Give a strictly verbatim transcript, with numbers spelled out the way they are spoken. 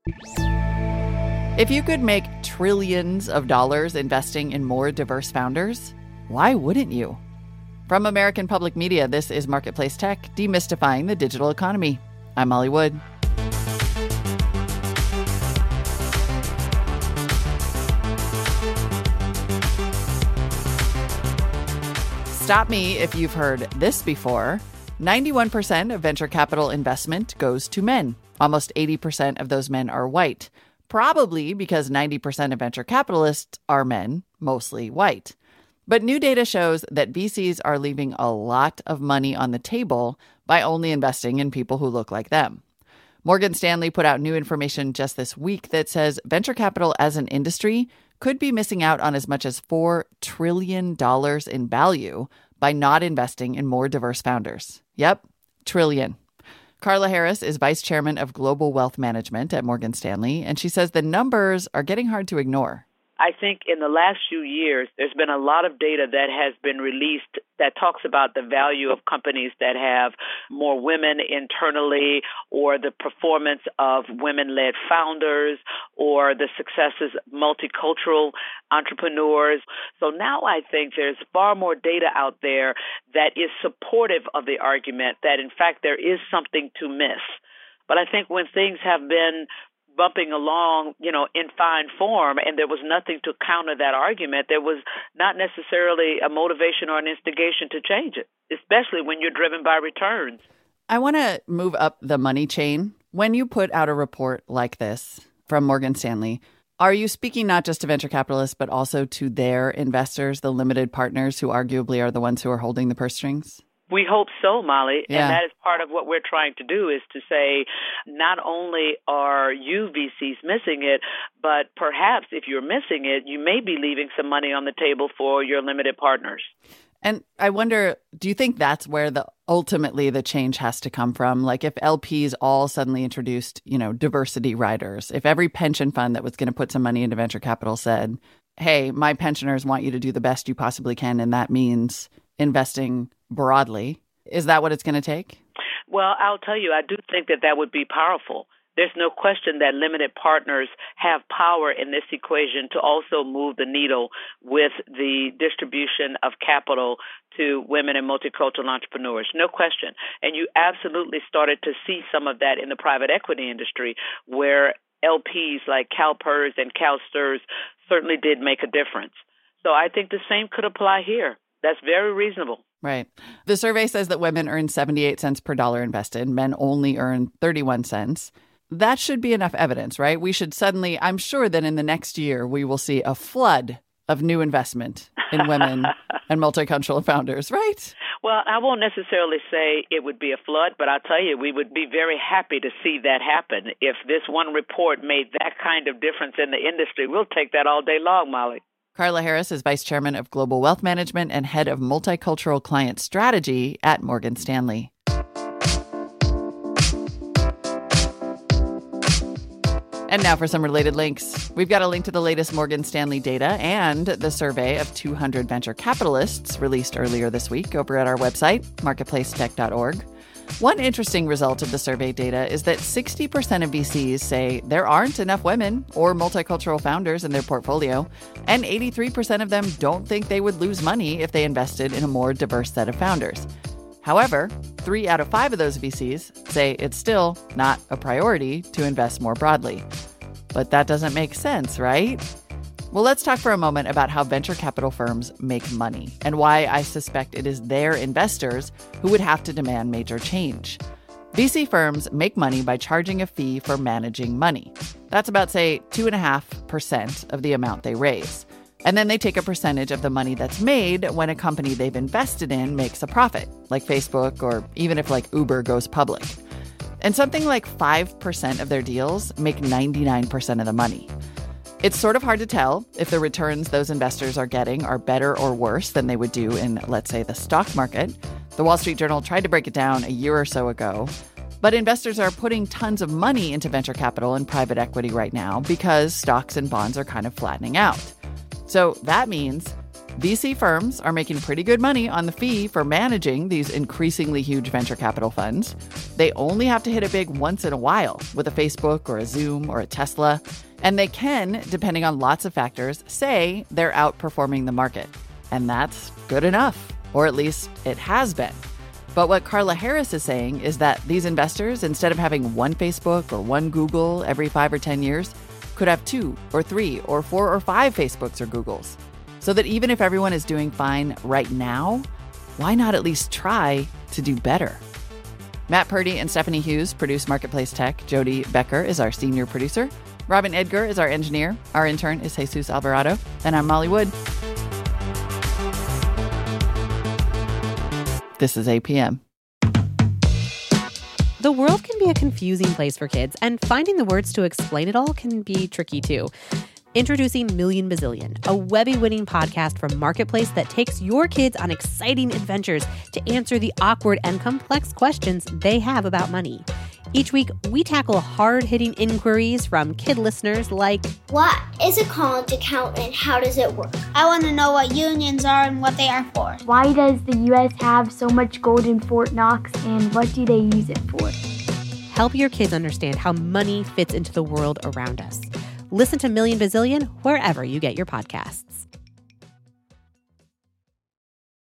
If you could make trillions of dollars investing in more diverse founders, why wouldn't you? From American Public Media, this is Marketplace Tech, demystifying the digital economy. I'm Molly Wood. Stop me if you've heard this before. ninety-one percent of venture capital investment goes to men. Almost eighty percent of those men are white. Probably because ninety percent of venture capitalists are men, mostly white. But new data shows that V Cs are leaving a lot of money on the table by only investing in people who look like them. Morgan Stanley put out new information just this week that says venture capital as an industry could be missing out on as much as four trillion dollars in value by not investing in more diverse founders. Yep, trillion. Carla Harris is vice chairman of global wealth management at Morgan Stanley, and she says the numbers are getting hard to ignore. I think in the last few years, there's been a lot of data that has been released that talks about the value of companies that have more women internally, or the performance of women-led founders, or the successes of multicultural entrepreneurs. So now I think there's far more data out there that is supportive of the argument that, in fact, there is something to miss. But I think when things have been bumping along, you know, in fine form, and there was nothing to counter that argument, there was not necessarily a motivation or an instigation to change it, especially when you're driven by returns. I want to move up the money chain. When you put out a report like this from Morgan Stanley, are you speaking not just to venture capitalists, but also to their investors, the limited partners who arguably are the ones who are holding the purse strings? We hope so, Molly. Yeah. And that is part of what we're trying to do, is to say, not only are you V Cs missing it, but perhaps if you're missing it, you may be leaving some money on the table for your limited partners. And I wonder, do you think that's where the ultimately the change has to come from? Like if L Ps all suddenly introduced, you know, diversity riders, if every pension fund that was going to put some money into venture capital said, hey, my pensioners want you to do the best you possibly can, and that means investing broadly. Is that what it's going to take? Well, I'll tell you, I do think that that would be powerful. There's no question that limited partners have power in this equation to also move the needle with the distribution of capital to women and multicultural entrepreneurs. No question. And you absolutely started to see some of that in the private equity industry, where L Ps like CalPERS and CalSTRS certainly did make a difference. So I think the same could apply here. That's very reasonable. Right. The survey says that women earn seventy-eight cents per dollar invested. Men only earn thirty-one cents. That should be enough evidence, right? We should suddenly, I'm sure that in the next year, we will see a flood of new investment in women and multicultural founders, right? Well, I won't necessarily say it would be a flood, but I'll tell you, we would be very happy to see that happen. If this one report made that kind of difference in the industry, we'll take that all day long, Molly. Carla Harris is vice chairman of global wealth management and head of multicultural client strategy at Morgan Stanley. And now for some related links. We've got a link to the latest Morgan Stanley data and the survey of two hundred venture capitalists released earlier this week over at our website, marketplace tech dot org. One interesting result of the survey data is that sixty percent of V Cs say there aren't enough women or multicultural founders in their portfolio, and eighty-three percent of them don't think they would lose money if they invested in a more diverse set of founders. However, three out of five of those V Cs say it's still not a priority to invest more broadly. But that doesn't make sense, right? Well, let's talk for a moment about how venture capital firms make money and why I suspect it is their investors who would have to demand major change. V C firms make money by charging a fee for managing money. That's about, say, two point five percent of the amount they raise. And then they take a percentage of the money that's made when a company they've invested in makes a profit, like Facebook, or even if like Uber goes public. And something like five percent of their deals make ninety-nine percent of the money. It's sort of hard to tell if the returns those investors are getting are better or worse than they would do in, let's say, the stock market. The Wall Street Journal tried to break it down a year or so ago. But investors are putting tons of money into venture capital and private equity right now because stocks and bonds are kind of flattening out. So that means V C firms are making pretty good money on the fee for managing these increasingly huge venture capital funds. They only have to hit it big once in a while with a Facebook or a Zoom or a Tesla. And they can, depending on lots of factors, say they're outperforming the market. And that's good enough, or at least it has been. But what Carla Harris is saying is that these investors, instead of having one Facebook or one Google every five or ten years, could have two or three or four or five Facebooks or Googles. So that even if everyone is doing fine right now, why not at least try to do better? Matt Purdy and Stephanie Hughes produce Marketplace Tech. Jody Becker is our senior producer. Robin Edgar is our engineer. Our intern is Jesus Alvarado. And I'm Molly Wood. This is A P M. The world can be a confusing place for kids, and finding the words to explain it all can be tricky too. Introducing Million Bazillion, a Webby-winning podcast from Marketplace that takes your kids on exciting adventures to answer the awkward and complex questions they have about money. Each week, we tackle hard-hitting inquiries from kid listeners like, what is a college account and how does it work? I want to know what unions are and what they are for. Why does the U S have so much gold in Fort Knox and what do they use it for? Help your kids understand how money fits into the world around us. Listen to Million Bazillion wherever you get your podcasts.